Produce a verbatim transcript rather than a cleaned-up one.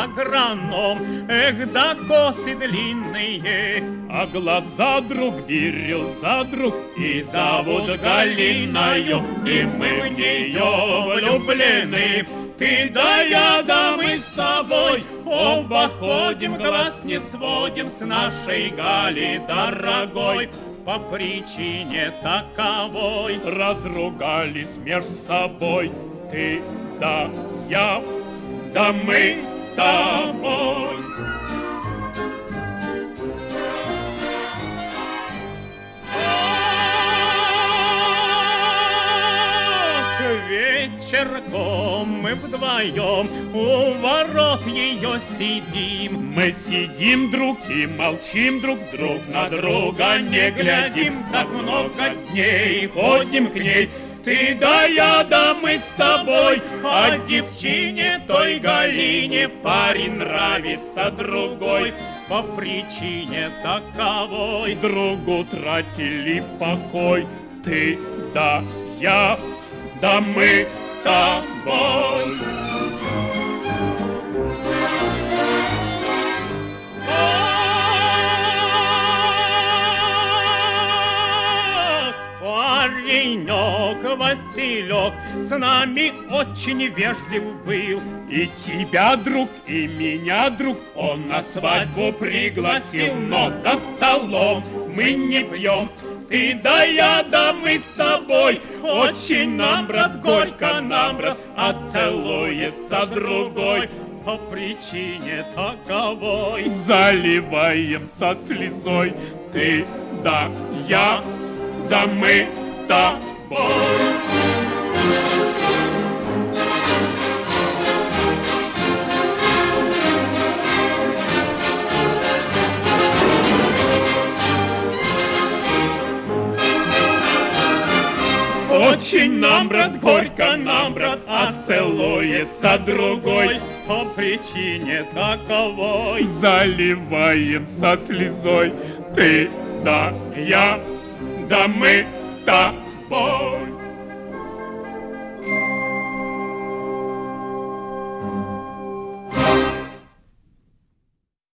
агроном. Эх, да косы длинные, а глаза друг бирюза друг, и зовут Галиною, и мы в нее влюблены. Ты да я, да мы с тобой оба ходим, глаз не сводим с нашей Гали дорогой. По причине таковой разругались между собой. Ты да я, да мы с тобой. Вечерком мы вдвоем у ворот ее сидим. Мы сидим друг и молчим друг, друг на друга не глядим. Так много дней ходим к ней, ты да я, да мы с тобой. А девчине той Галине парень нравится другой. По причине таковой другу тратили покой. Ты да я, да мы с тобой. Паренек Василек с нами очень вежлив был. И тебя, друг, и меня, друг, он на свадьбу пригласил. Но за столом мы не пьем. Ты да я, да мы с тобой. Очень нам, брат, горько нам, брат, а целуется другой. По причине таковой заливаемся слезой. Ты да я, да мы с тобой. Очень нам, брат, горько нам, брат, а целуется другой. По причине таковой заливаемся слезой. Ты да я, да мы с тобой.